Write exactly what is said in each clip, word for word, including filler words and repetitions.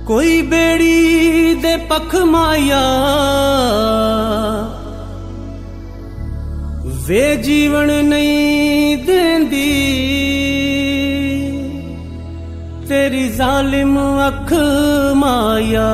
कोई बेड़ी दे पख माया वे जीवन नहीं देंदी, तेरी जालिम अख माया।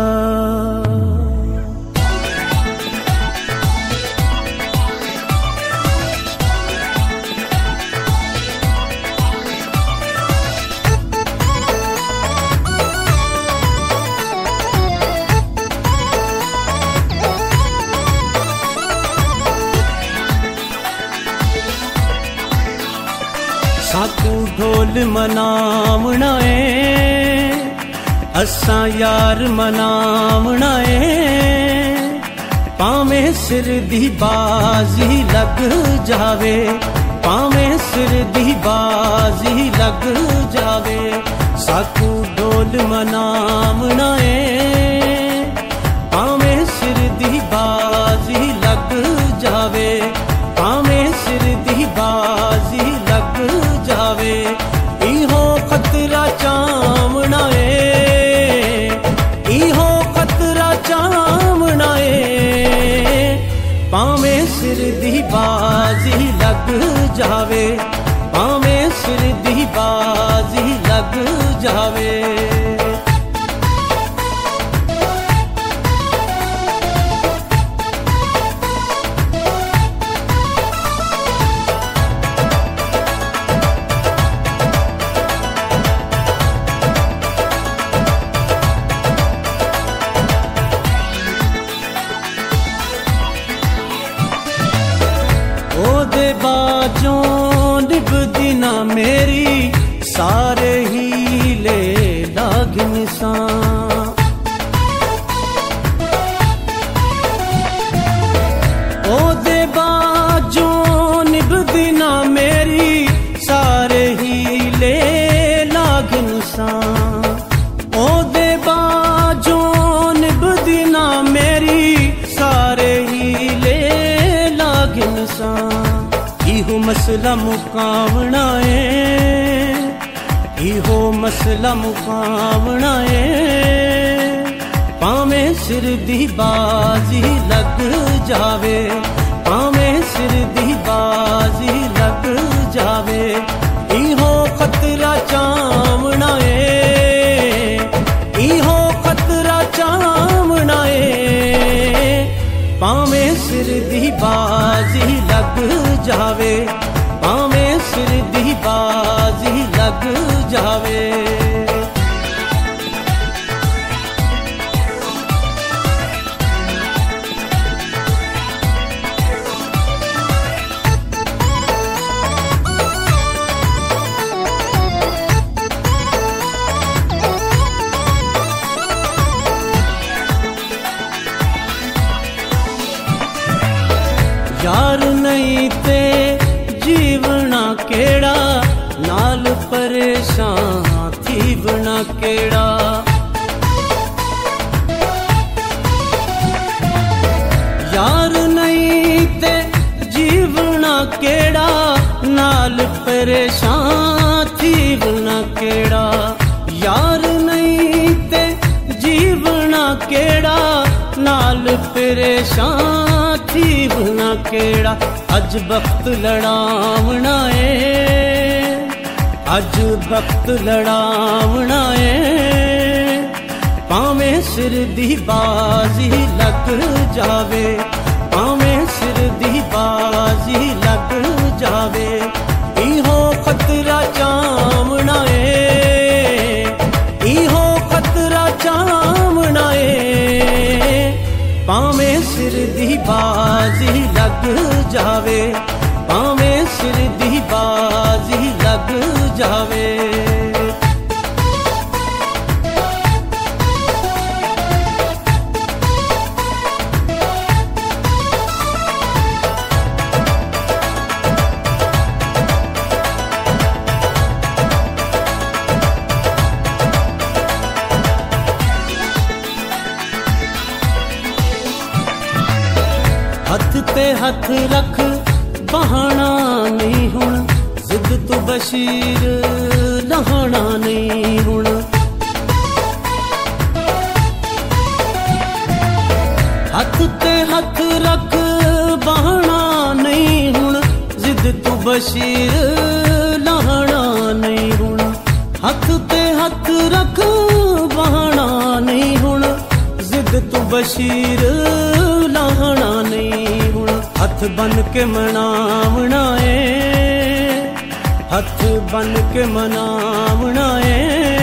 साकू ढोल मनावना है, असा यार मनावना है। पावें सिर दी बाजी लग जावे, पावें सिर दी बाजी लग जावे। साकू ढोल मनावना है, पावें सिर दी बाजी लग जावे, पावें सिर दी बाजी लग जावे। इहो खतरा चावना है, इहो खतरा चावना है। पावें सिर दी बाजी लग जावे, पावें सिर दी बाजी लग जावे। ओदे बाजों निभदी ना मेरी, सारे हीले लागिन सा। ओदे बाजों निभदी ना मेरी, सारे हीले लागिन सा। ओदे बाजों निभदी ना मेरी, सारे हीले लागिन सा। इहो मसला मुकावना है, इहो मसला मुकावना है। पावें सिर दी बाजी लग जावे, पावें सिर दी बाजी लग जावे। इहो खतरा चावना है, इहो खतरा चावना है। पावें सिर दी बाजी लग जावे, पावें सिर दी बाजी लग जावे। यार नहीं ते जीवना केड़ा, नाल परेशान थी बना केड़ा। यार नहीं ते जीवना केड़ा, नाल परेशान थी बना केड़ा। यार नहीं ते जीवना केड़ा, नाल परेशान थी बना केड़ा। अज वक्त लड़ावना है, अज वक्त लड़ावना है। पावें सिर दी बाजी लग जावे, पावें सिर दी बाजी लग जावे। इहो खतरा चावना है, इहो खतरा चावना है। पावें सिर दी बाजी लग जावे, पावें सिर दी बाजी लग जावे। हथ ते हथ रख बहाना नहीं हुण, जिद तू बशीर नहाना नहीं हुण। बशीर लाहना नहीं हुण, हथ ते हथ रख बहाना नहीं हुण, जिद तू बशीर लाहना नहीं हुण। हथ बन के मनावना है, हथ बन के मनावना है,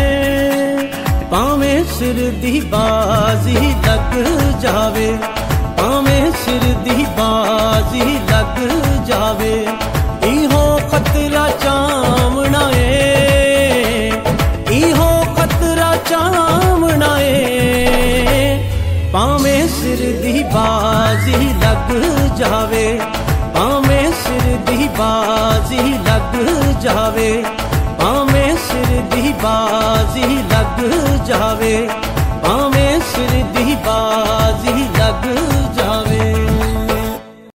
भावें सिर दी बाजी लग जावे, भावें सिर दी बाजी लग जावे। इहो खतरा चावना है, इहो खतरा चावना है, भावें सिर दी बाजी लग जावे, भावें सिर दी बाजी लग जावे, भावें सिर दी बाजी लग जावे।